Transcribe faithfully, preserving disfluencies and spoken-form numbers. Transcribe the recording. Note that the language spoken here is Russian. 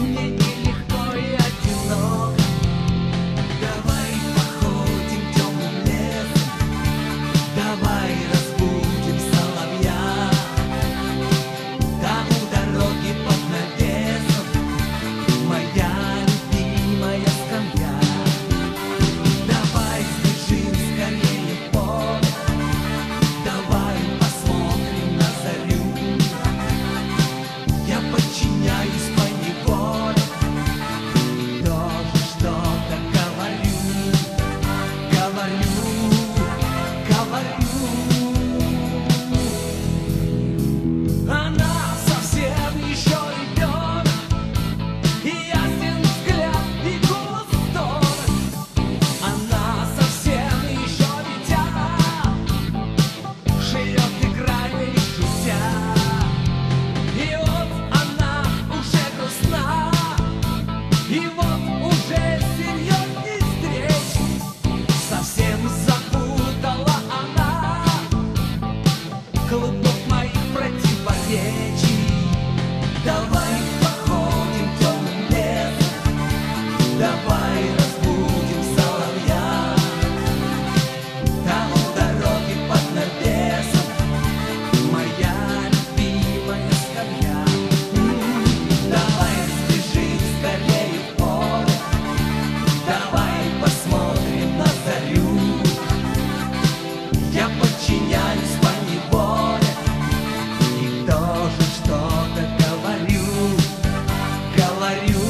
Мне нелегко и одиноко. Давай походим темным лесом, давай разбудим соловья. Там у дороги под навесом моя любимая скамья. Давай сбежим скорее в поле, давай посмотрим на зарю. Я подчиняюсь поневоле, тоже что-то говорю, говорю, говорю. Она совсем еще ребенок, и ясен взгляд, и голос тонок. Она совсем еще дитя, живет играя и шутя. И вот она уже грустна, и вот уже серьезней встреч. Совсем запутала она клубок моих противоречий. Давай походим темным лесом, давай разбудим соловья. Там у дороги под навесом моя любимая скамья. М, Давай сбежим скорее в поле, давай посмотрим на зарю. Я подчиняюсь поневоле и тоже что-то говорю, говорю.